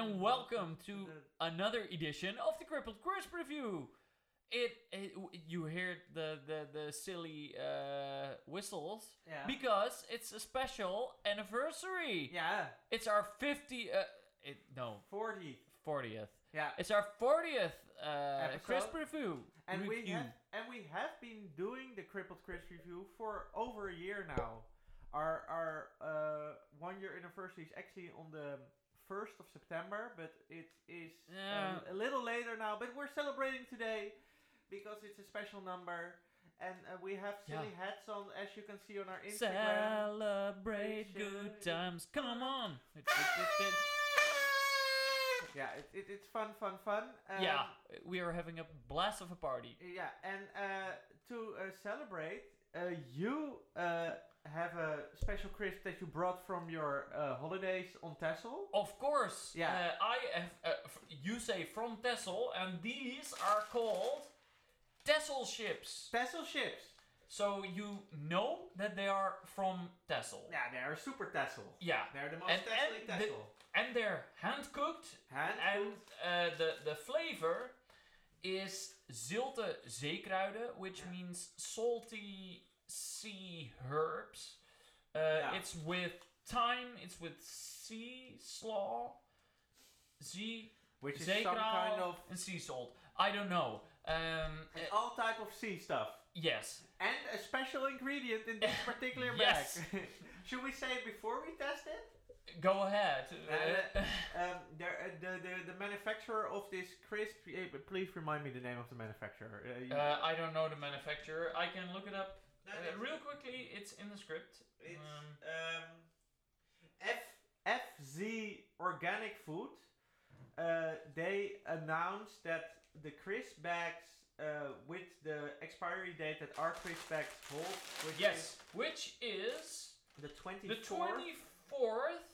and welcome to another edition of the Crippled Crisp Review. You hear the silly whistles because it's a special anniversary. Yeah. It's our 40th. Yeah. It's our 40th Crisp Review. And we have been doing the Crippled Crisp Review for over a year now. Our 1 year anniversary is actually on the 1st of September, but it is a little later now. But we're celebrating today because it's a special number. And we have silly hats on, as you can see on our Instagram. Celebrate good times. Come on. Yeah, it's fun. We are having a blast of a party. Yeah, and to celebrate, you have a special crisp that you brought from your holidays on Texel. Of course. Yeah. I have. You say from Texel, and these are called Texel chips. Texel chips. So you know that they are from Texel. Yeah, they are super Texel. Yeah. They're the most Texel Texel. And they're hand-cooked. And the flavor is zilte zeekruiden, which means salty sea herbs. It's with thyme, it's with sea slaw, which is some kind of... and sea salt. I don't know. All type of sea stuff. Yes. And a special ingredient in this particular bag. Should we say it before we test it? Go ahead. The manufacturer of this crisp, please remind me the name of the manufacturer. I don't know the manufacturer. I can look it up real quickly. It's in the script. It's FZ Organic Food. They announced that the crisp bags with the expiry date that our crisp bags hold, which is the 24th. The 24th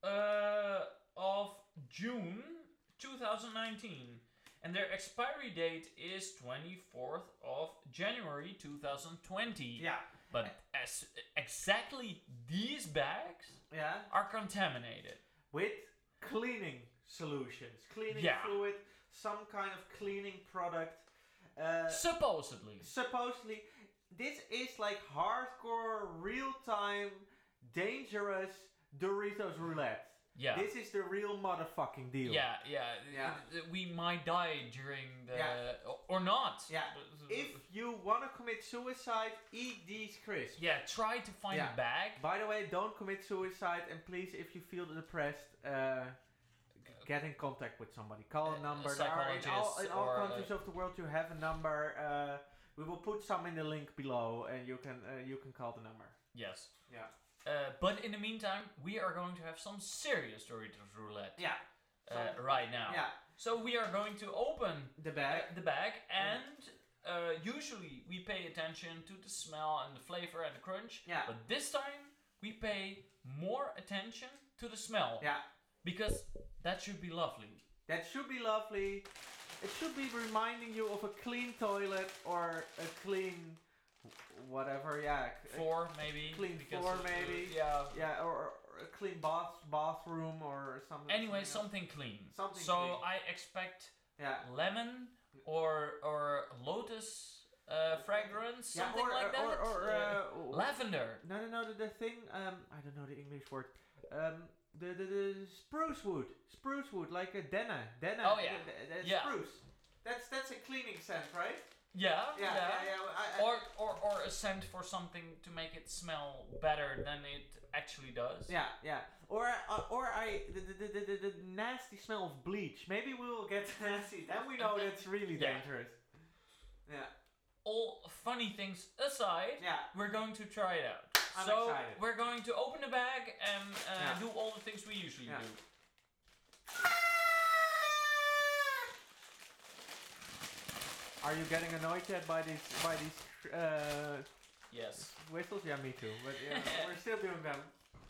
of June 2019. And their expiry date is 24th of January 2020. Yeah. But exactly these bags are contaminated. With cleaning solutions. Cleaning fluid, some kind of cleaning product. Supposedly. This is like hardcore, real-time, dangerous Doritos roulette. Yeah. This is the real motherfucking deal. Yeah. We might die during the... Or not. Yeah. If you want to commit suicide, eat these crisps. Yeah, try to find a bag. By the way, don't commit suicide. And please, if you feel depressed, get in contact with somebody. Call a number. Psychologist. In all countries of the world, you have a number. We will put some in the link below, and you can call the number. Yes. Yeah. But in the meantime, we are going to have some serious Doritos roulette. Yeah. Right now. Yeah. So we are going to open the bag. And usually we pay attention to the smell and the flavor and the crunch. Yeah. But this time we pay more attention to the smell. Yeah. Because that should be lovely. That should be lovely. It should be reminding you of a clean toilet or a clean whatever, floor maybe. Clean floor maybe. Yeah, or a clean bathroom or something. Anyway, something clean. Something clean. I expect lemon or lotus fragrance, something like that. Or lavender. No. The thing. I don't know the English word. The spruce wood, like a denna. Oh yeah. Spruce. That's a cleaning scent, right? Yeah. Or a scent for something to make it smell better than it actually does. Yeah. Or the nasty smell of bleach. Maybe we will get nasty. Then we know that's really dangerous. Yeah. All funny things aside, we're going to try it out. I'm so excited. We're going to open the bag and do all the things we usually do. Are you getting annoyed yet by these yes. whistles? Yeah, me too. But we're still doing them.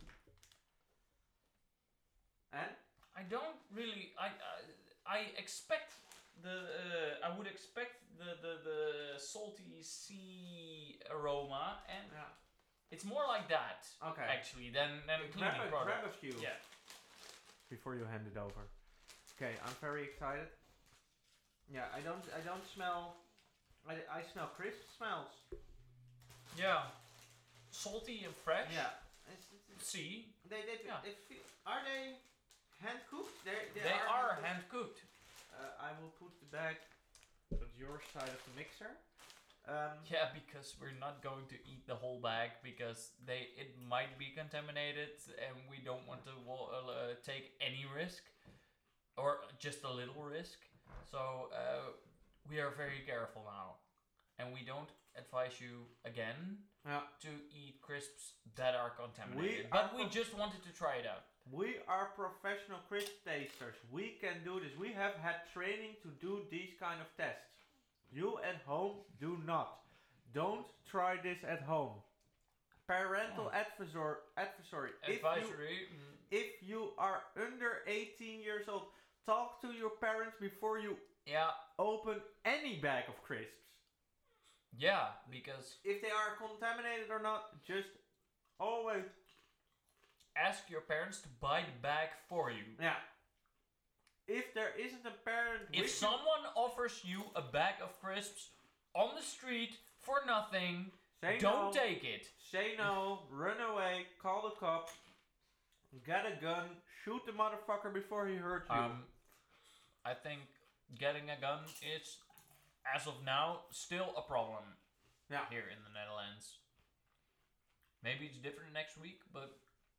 And I don't really. I expect I would expect the salty sea aroma, and it's more like that. Okay. Actually, than cleaning product. Grab a few. Yeah. Before you hand it over. Okay, I'm very excited. Yeah, I don't smell. I smell crisp smells. Yeah, salty and fresh. Yeah. See. They are they hand cooked? They are hand cooked. I will put the bag on your side of the mixer. Yeah, because we're not going to eat the whole bag because it might be contaminated and we don't want to take any risk or just a little risk. So we are very careful now, and we don't advise you again to eat crisps that are contaminated. We just wanted to try it out. We are professional crisp tasters. We can do this. We have had training to do these kind of tests. You at home do not. Don't try this at home. Parental advisory. If you are under 18 years old, talk to your parents before you open any bag of crisps. Yeah, because if they are contaminated or not, just always ask your parents to buy the bag for you. Yeah. If there isn't a parent... If someone offers you a bag of crisps on the street for nothing, don't take it. Say no, run away, call the cops, get a gun, shoot the motherfucker before he hurts you. I think getting a gun is, as of now, still a problem here in the Netherlands. Maybe it's different next week, but...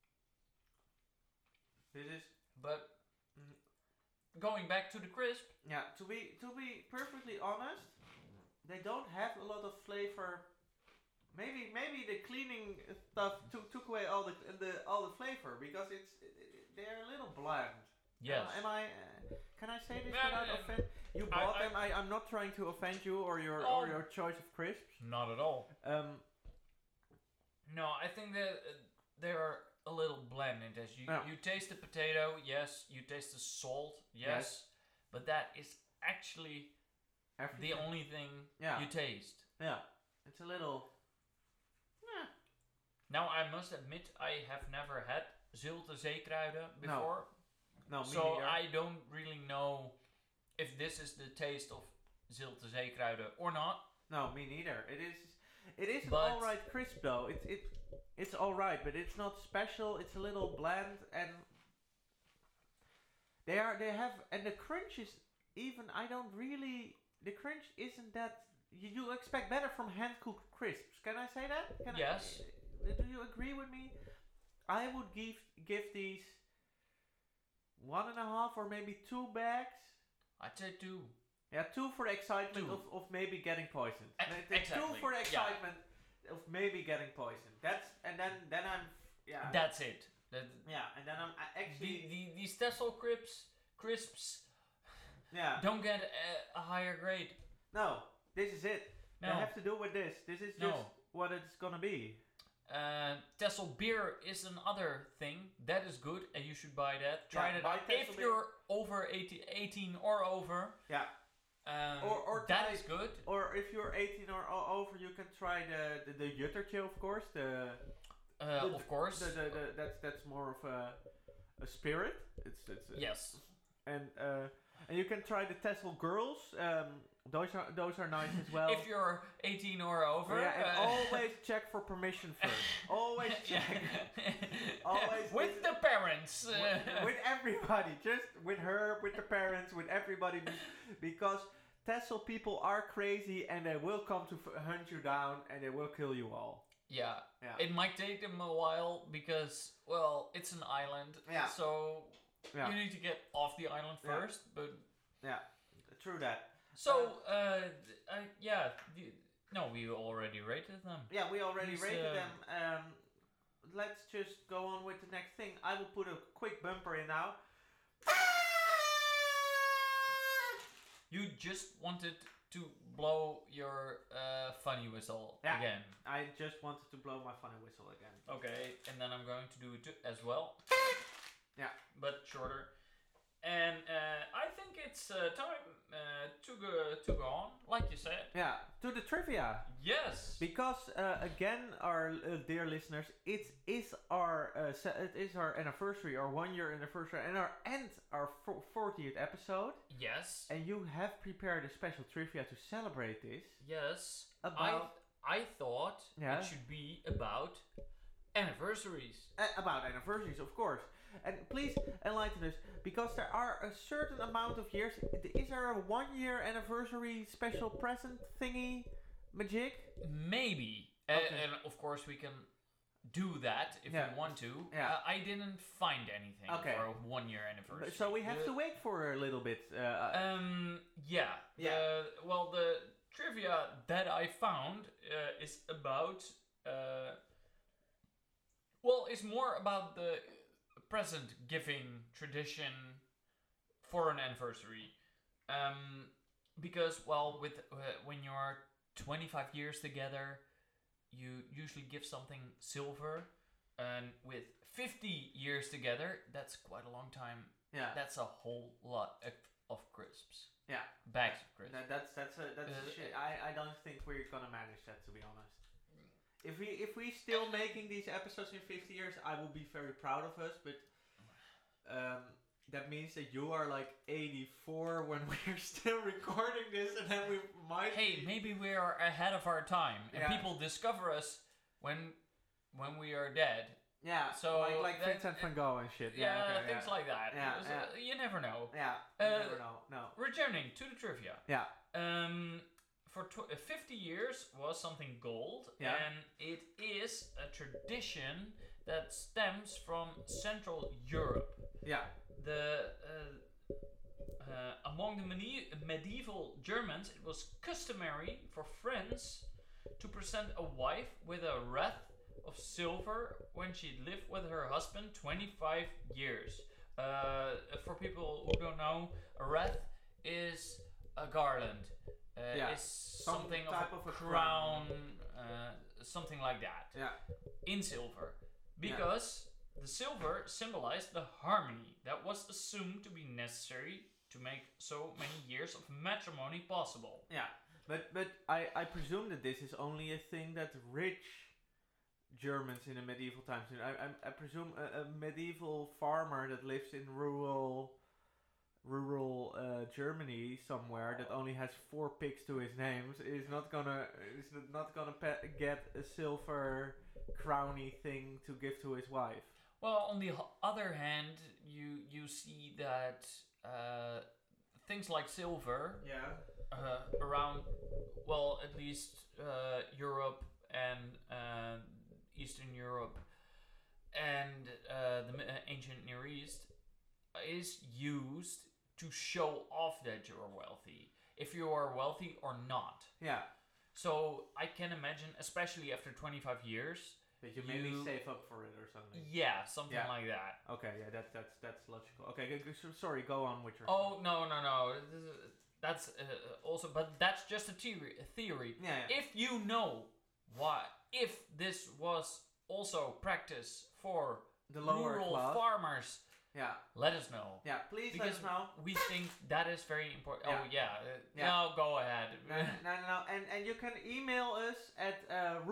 Going back to the crisp. Yeah, to be perfectly honest, they don't have a lot of flavor. Maybe the cleaning stuff took away all the flavor because they're a little bland. Yes. Can I say this without offense? You bought them. I'm not trying to offend you or your choice of crisps. Not at all. No, I think that they are a little bland in this. You taste the potato, yes. You taste the salt, yes. But that is actually the only thing you taste. Yeah, it's a little... Now, I must admit, I have never had Zulte Zeekruiden before. No, me so neither. I don't really know if this is the taste of Zulte Zeekruiden or not. No, me neither. It is an alright crisp though. It's alright, but it's not special. It's a little bland, and they have, and the crunch is even. The crunch isn't that. You expect better from hand cooked crisps. Can I say that? Yes. Do you agree with me? I would give these 1.5 or maybe 2 bags. I'd say 2. Yeah, 2 for the excitement of maybe getting poisoned. Exactly. 2 for the excitement of maybe getting poisoned. Then I'm That's it. and then I'm actually these Tessel crisps. Yeah. Don't get a higher grade. No, this is it. No. They have to do with this. This is just what it's gonna be. Tessel beer is another thing that is good, and you should buy that. Try it out if beer. you're over 18 or over. Yeah. Or that is good. Or if you're 18 or over, you can try the Juttertje, of course. Of course. That's more of a spirit. It's yes. And you can try the Tessel Girls. Those are nice as well. If you're 18 or over. Yeah, and always check for permission first. Always check. Always with the parents. With everybody. Just with her, with the parents, with everybody. Because Tessel people are crazy and they will come to hunt you down and they will kill you all. Yeah. It might take them a while because, well, it's an island. Yeah. So you need to get off the island first. But yeah, true that. So, we already rated them. Yeah, we already rated them. Let's just go on with the next thing. I will put a quick bumper in now. You just wanted to blow your funny whistle again. I just wanted to blow my funny whistle again. Okay, and then I'm going to do it as well. Yeah. But shorter. And I think it's time to go on, like you said. Yeah, to the trivia. Yes. Because again, our dear listeners, it is our anniversary, our 1 year anniversary, and our 40th episode. Yes. And you have prepared a special trivia to celebrate this. Yes. I thought it should be about anniversaries. About anniversaries, of course. And please enlighten us, because there are a certain amount of years. Is there a 1 year anniversary special present thingy magic? Maybe. Okay. And of course we can do that if we want to. Yeah. I didn't find anything for a 1 year anniversary. So we have to wait for a little bit. Yeah. Well, the trivia that I found is about... it's more about the present giving tradition for an anniversary. Because, with when you're 25 years together, you usually give something silver. And with 50 years together, that's quite a long time. Yeah. That's a whole lot of crisps. Yeah. Bags of crisps. That's shit. I don't think we're gonna manage that, to be honest. If we still making these episodes in 50 years, I will be very proud of us. But that means that you are like 84 when we're still recording this, and then we might. Hey, maybe we are ahead of our time, and people discover us when we are dead. Yeah. So like Vincent van Gogh and shit. Things like that. You never know. Yeah. You never know. No. Returning to the trivia. Yeah. For 50 years was something gold, and it is a tradition that stems from Central Europe. Yeah. Among the medieval Germans, it was customary for friends to present a wife with a wreath of silver when she lived with her husband 25 years. For people who don't know, a wreath is a garland. Is something of a crown, something like that. Yeah. In silver. Because the silver symbolized the harmony that was assumed to be necessary to make so many years of matrimony possible. Yeah. But I presume that this is only a thing that rich Germans in the medieval times. I presume a medieval farmer that lives in rural Germany somewhere that only has 4 pigs to his names is not gonna get a silver crowny thing to give to his wife. Well, on the other hand, you see that things like silver around, at least Europe and Eastern Europe and the ancient Near East is used to show off that you're wealthy, if you are wealthy or not. Yeah. So I can imagine, especially after 25 years, that you maybe save up for it or something. Yeah, something like that. Okay, yeah, that's logical. Okay, sorry, go on with your. Oh no. That's also, but that's just a theory. Yeah. If you know if this was also practice for the lower rural class farmers. Yeah. Let us know. Yeah, please let us know. We think that is very important. Yeah. No, go ahead. No. And you can email us at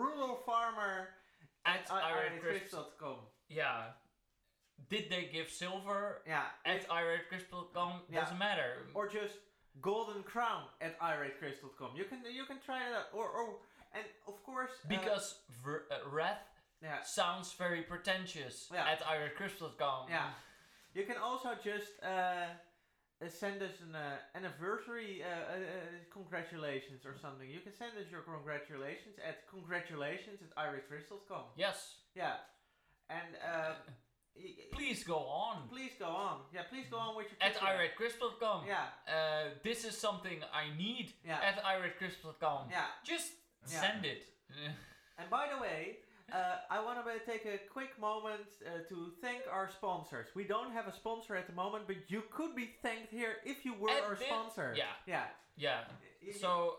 ruralfarmer@irate.com. Yeah. Did they give silver? Yeah. At irate.com? Doesn't matter. Or just golden crown at irate.com. You can try it out. Or and of course because wreath sounds very pretentious at irate.com. Yeah. You can also just send us an anniversary congratulations or something. You can send us your congratulations at congratulations@irate.com. Yes. Yeah. And please go on. Please go on. Yeah, please go on with your at irate.com. Yeah. This is something I need at irate.com. Yeah. Just send it. And by the way, I want to take a quick moment to thank our sponsors. We don't have a sponsor at the moment, but you could be thanked here if you were our sponsor. Yeah. So,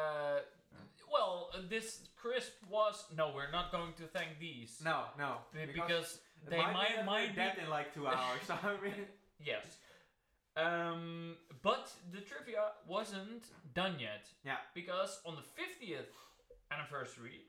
this crisp was... No, we're not going to thank these. No. Because they might be dead in like 2 hours. So I mean... Yes. But the trivia wasn't done yet. Yeah. Because on the 50th anniversary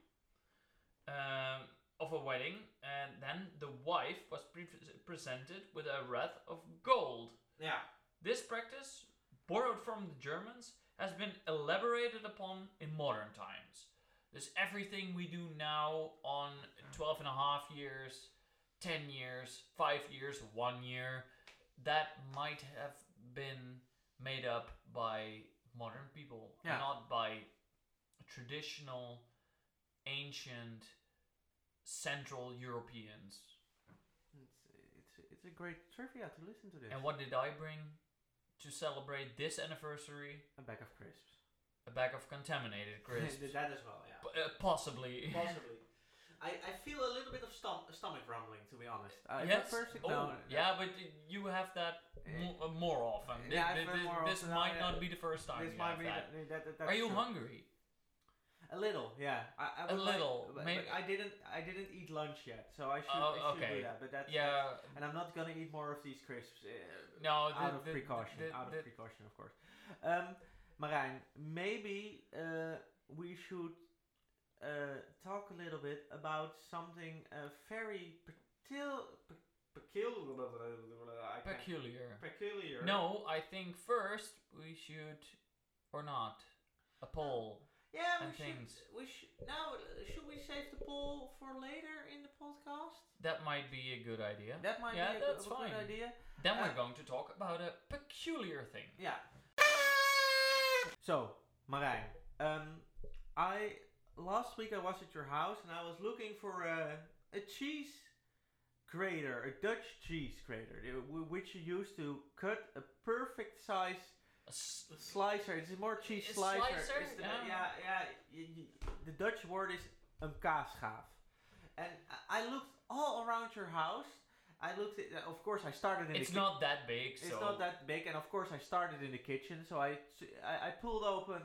of a wedding, and then the wife was presented with a wreath of gold. Yeah. This practice, borrowed from the Germans, has been elaborated upon in modern times. There's everything we do now on 12 and a half years, 10 years, 5 years, 1 year, that might have been made up by modern people, not by traditional, ancient, Central Europeans. It's a great trivia to listen to this. And what did I bring to celebrate this anniversary? A bag of crisps. A bag of contaminated crisps. That as well, yeah. Possibly. Possibly. I feel a little bit of stomach rumbling, to be honest. Yes. But you have that more often. This might not be the first time. This might be that. Are you hungry? A little, yeah. I little. Maybe I didn't eat lunch yet, so I should do that. But that's and I'm not gonna eat more of these crisps. Out of precaution, of course. Marijn, maybe we should talk a little bit about something very peculiar. No, I think first we should, or not, a poll. Yeah, should we save the poll for later in the podcast? That might be a good idea. That might be a good idea. Then we're going to talk about a peculiar thing. Yeah. So, Marijn, last week I was at your house and I was looking for a cheese grater, a Dutch cheese grater, which you use to cut a perfect size slicer. It's more cheese slicer. The Dutch word is een kaasgaaf. And I looked all around your house. Of course, I started in It's not that big, so... It's not that big, and of course I started in the kitchen, so I pulled open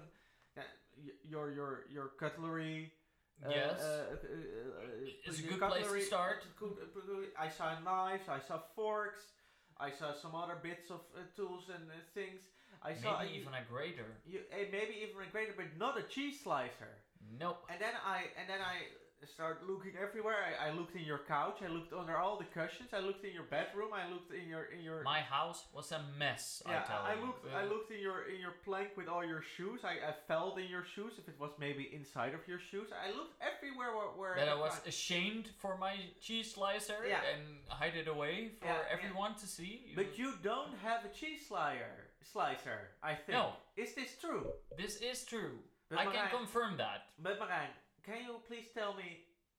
your cutlery. Yes. It's a good place to start. I saw knives, I saw forks, I saw some other bits of tools and things. I saw even a grater. Maybe even a grater, but not a cheese slicer. Nope. And then I started looking everywhere. I looked in your couch. I looked under all the cushions. I looked in your bedroom. I looked in your. My house was a mess. Yeah, I looked in your plank with all your shoes. I felt in your shoes if it was maybe inside of your shoes. I looked everywhere where. That I was ashamed for my cheese slicer and hide it away for everyone to see. But you don't have a cheese slicer, I think. No. Is this true? This is true. But I can confirm that. But Marijn, can you please tell me,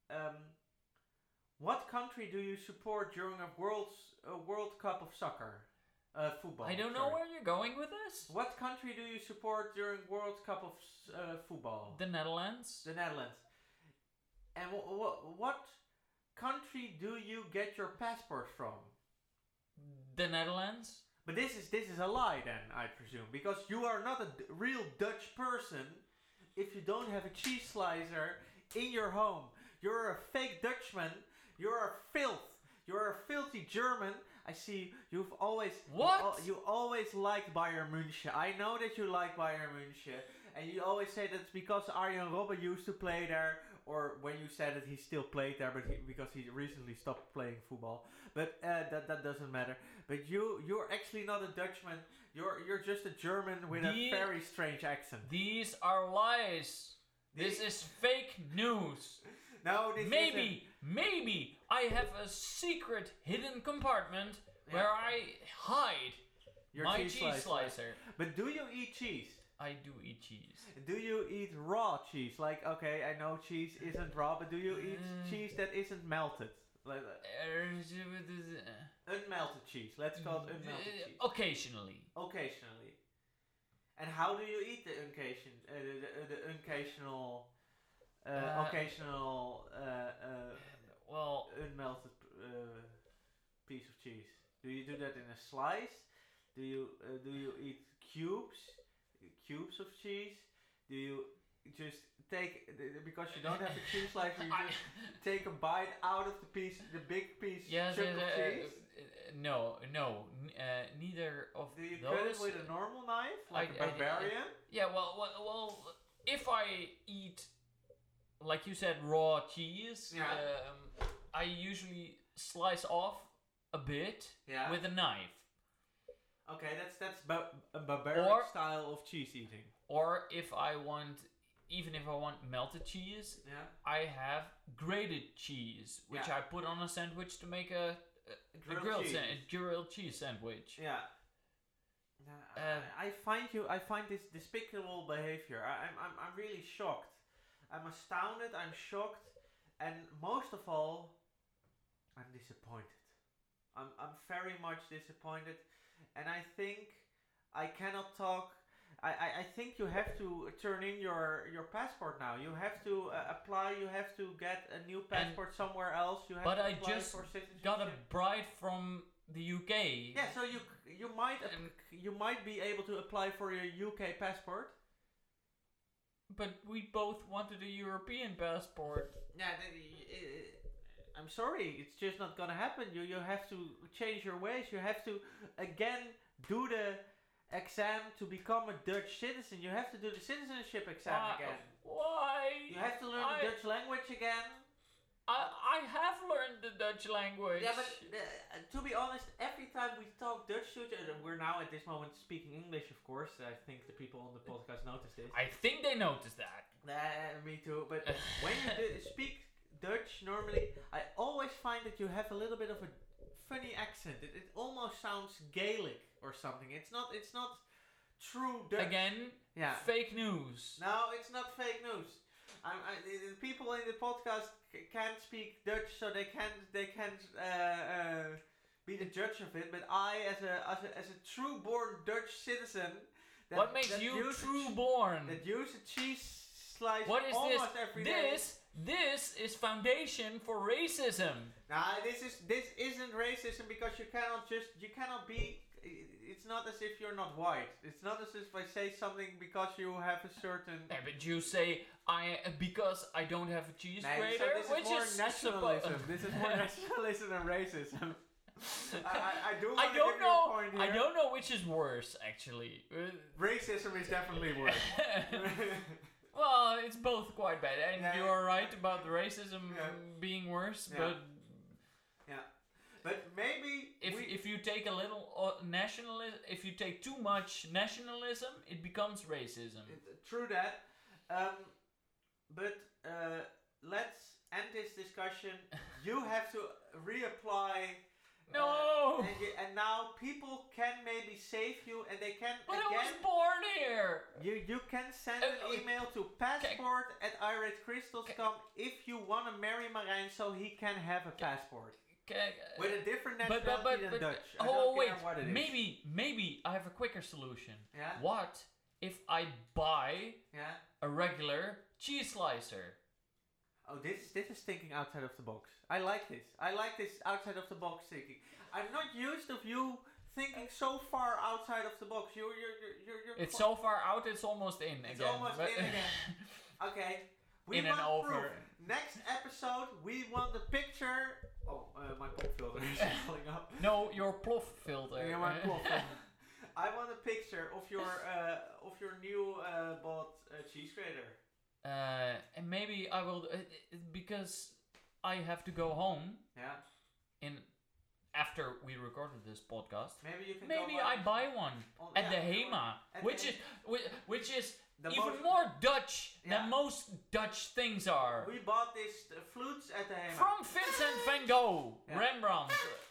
what country do you support during a World Cup of soccer, football? I don't know where you're going with this. What country do you support during World Cup of football? The Netherlands. The Netherlands. And what country do you get your passport from? The Netherlands. But this is a lie then, I presume, because you are not a real Dutch person if you don't have a cheese slicer in your home. You're a fake Dutchman. You're a filth. You're a filthy German. I see you've always... What? You always liked Bayern München. I know that you like Bayern München. And you always say that it's because Arjen Robben used to play there. Or when you said that he still played there, but because he recently stopped playing football. But that doesn't matter. But you're actually not a Dutchman. You're just a German with a very strange accent. These are lies. This is fake news. No, this maybe I have a secret hidden compartment where I hide your my cheese slicer. But do you eat cheese? I do eat cheese. Do you eat raw cheese? Like, okay, I know cheese isn't raw, but do you eat cheese that isn't melted? Like unmelted cheese. Let's call it unmelted cheese. Occasionally. And how do you eat the occasional unmelted piece of cheese? Do you do that in a slice? Do you eat cubes of cheese? Do you just take, because you don't have a cheese slicer, you just take a bite out of the piece, the big piece chunk of cheese? No, neither of those. Do you cut it with a normal knife, like a barbarian? Well, if I eat, like you said, raw cheese, I usually slice off a bit with a knife. Okay, that's a barbaric style of cheese eating. Or if I want melted cheese, I have grated cheese, which I put on a sandwich to make a grilled cheese sandwich. Yeah. I find this despicable behavior. I'm really shocked. I'm astounded. I'm shocked, and most of all, I'm disappointed. I'm very much disappointed, and I think I cannot talk. I think you have to turn in your passport now. You have to apply. You have to get a new passport somewhere else. You have to apply for citizenship. Got a bride from the UK. Yeah, so you might be able to apply for your UK passport. But we both wanted a European passport. Yeah, I'm sorry, it's just not gonna happen. You have to change your ways. You have to again do the exam to become a Dutch citizen. You have to do the citizenship exam again. Why? You have to learn the Dutch language again. I have learned the Dutch language. Yeah, but to be honest, every time we talk Dutch to each other, we're now at this moment speaking English, of course. I think the people on the podcast notice this. I think they noticed that. Me too. But when you speak Dutch normally, I always find that you have a little bit of a funny accent. It almost sounds Gaelic or something. It's not true Dutch. Again, fake news. No, it's not fake news. The people in the podcast can't speak Dutch, so they can't be the judge of it. But I, as a true-born Dutch citizen, what makes you true-born? That use a cheese slicer almost every day. This is foundation for racism. Nah, this isn't racism because you cannot be. It's not as if you're not white. It's not as if I say something because you have a certain. Yeah, but you say because I don't have a cheese grater, so this is more nationalism. This is more nationalism than racism. I do want to give you a point here. I don't know which is worse, actually. Racism is definitely worse. Well, it's both quite bad, and you are right about the racism being worse, but. But maybe if you take a little nationalism, if you take too much nationalism, it becomes racism. True that. But let's end this discussion. You have to reapply. No. And now people can maybe save you, and they can. But I was born here. You can send an email to passport@iratecrystals.com if you want to marry Marijn so he can have a passport. With a different nationality than Dutch. I don't care what it is. Maybe I have a quicker solution. Yeah? What if I buy a regular cheese slicer? Oh, this is thinking outside of the box. I like this. I like this outside of the box thinking. I'm not used of you thinking so far outside of the box. You're it's so far out. It's almost in again. It's almost in again. Okay. We in want and over. Proof. Next episode, we want the picture. Oh, my pop filter is falling up. No, your plof filter. Yeah, my plof filter. I want a picture of your new bought cheese grater. And maybe I will because I have to go home. Yeah. After we recorded this podcast. Maybe you can. Maybe I buy one at the HEMA, which is even more Dutch than most Dutch things are. We bought these flutes at the HEMA. From Vincent van Gogh, Rembrandt.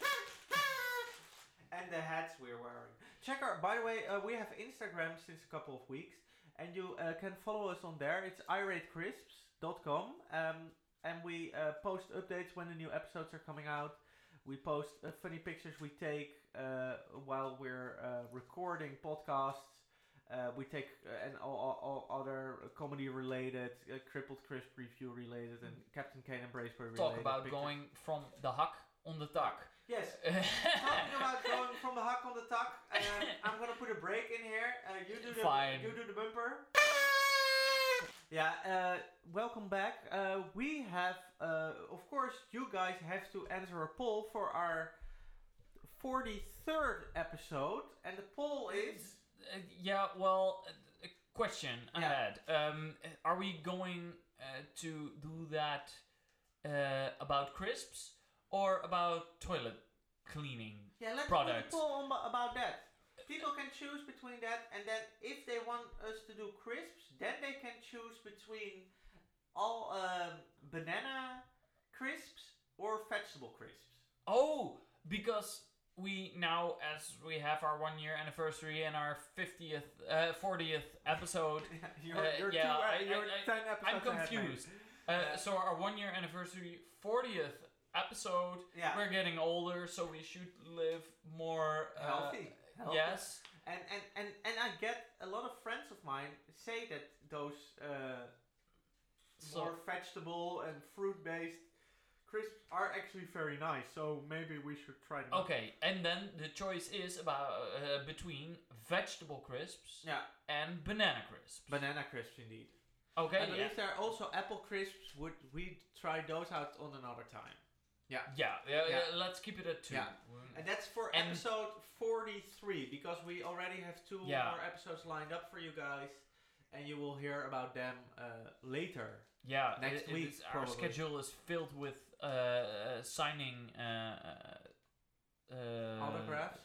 And the hats we're wearing. Check our. By the way, we have Instagram since a couple of weeks, and you can follow us on there. It's iratecrisps.com, and we post updates when the new episodes are coming out. We post funny pictures we take while we're recording podcasts. We take and all other comedy related, Crippled Crisp review related, and Captain Kane and Braceberry related. Talk about pictures. going from the hak on the tak. Yes. Talking about going from the hak on the tak. I'm gonna put a break in here. You do the bumper. Yeah, welcome back. We have, of course, you guys have to answer a poll for our 43rd episode, and the poll is... A question I had. Are we going to do that about crisps or about toilet cleaning let's products? put a poll about that. People can choose between that, and then if they want us to do crisps, then they can choose between all banana crisps or vegetable crisps. Oh, because we now, as we have our 1 year anniversary and our 40th episode. You're 10 episodes I'm confused. So our 1 year anniversary, 40th episode. Yeah. We're getting older, so we should live more healthy. Yes. And I get a lot of friends of mine say that those more vegetable and fruit based crisps are actually very nice. So maybe we should try them. Okay, and then the choice is about between vegetable crisps and banana crisps. Banana crisps, indeed. Okay. I believe there are also apple crisps. Would we try those out on another time? Yeah. Let's keep it at 2. Yeah. And that's for episode 43, because we already have 2 more episodes lined up for you guys, and you will hear about them later. Yeah, next week. Our schedule is filled with signing autographs.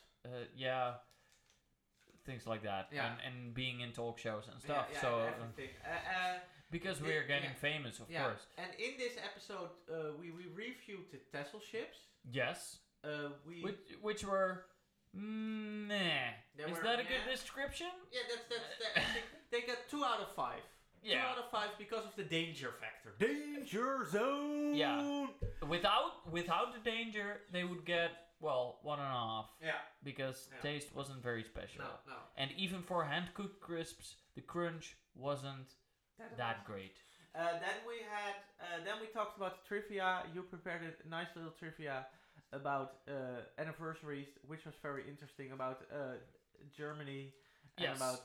Things like that. Yeah. And being in talk shows and stuff. Yeah, so everything. because we're getting famous, of course. And in this episode, we reviewed the Tessel ships. Yes. Which were meh. Is that a good description? Yeah, that's they got 2 out of 5. Yeah. 2 out of 5 because of the danger factor. Danger zone. Yeah. Without the danger, they would get 1.5. Yeah. Because taste wasn't very special. No. And even for hand cooked crisps, the crunch wasn't that great. Then we talked about trivia. You prepared a nice little trivia about anniversaries, which was very interesting, about Germany. And about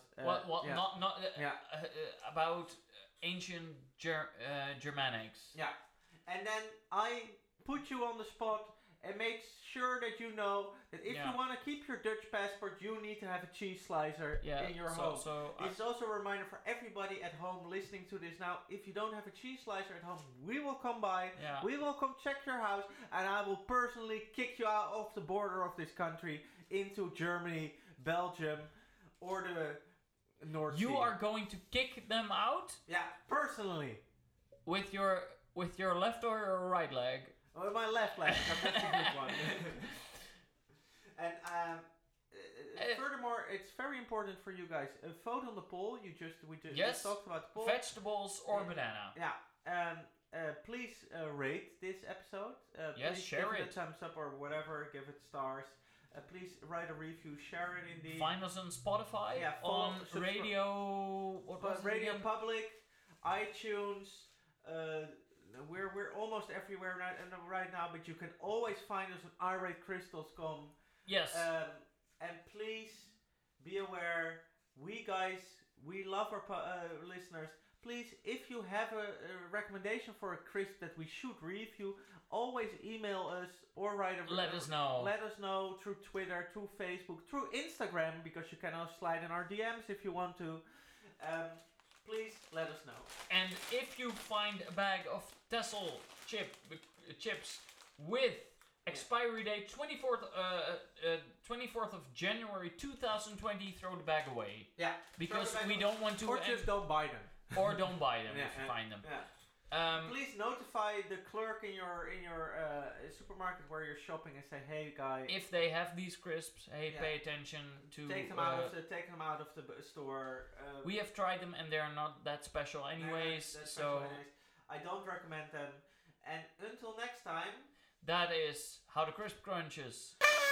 about ancient Germanics. Yeah, and then I put you on the spot and made sure that you know that if you want to keep your Dutch passport, you need to have a cheese slicer in your home. It's also a reminder for everybody at home listening to this now. If you don't have a cheese slicer at home, we will come by. Yeah. We will come check your house, and I will personally kick you out of the border of this country into Germany, Belgium, or the North Sea. You are going to kick them out? Yeah, personally. With your left or your right leg? Oh, my left leg. That's a good one. And furthermore, it's very important for you guys. Vote on the poll. We just talked about the poll. Vegetables or banana. Yeah. Please rate this episode. Yes, please share give it. A thumbs up or whatever. Give it stars. Please write a review. Share it indeed. Find us on Spotify. Yeah. On Radio. Radio Public, iTunes. We're almost everywhere right now, but you can always find us on iratecrystals.com. Yes. And please be aware, we love our listeners. Please, if you have a recommendation for a crisp that we should review, always email us or write a... Let us know. Let us know through Twitter, through Facebook, through Instagram, because you can also slide in our DMs if you want to. Please let us know. And if you find a bag of Tessel chips with expiry date 24th of January 2020, throw the bag away. Yeah. Because we don't want to... Or just don't buy them. Or don't buy them if you find them. Yeah. Please notify the clerk in your supermarket where you're shopping and say, "Hey, guy, if they have these crisps, pay attention to take them out of the store." We have tried them and they're not that special, anyways. I don't recommend them. And until next time, that is how the crisp crunches.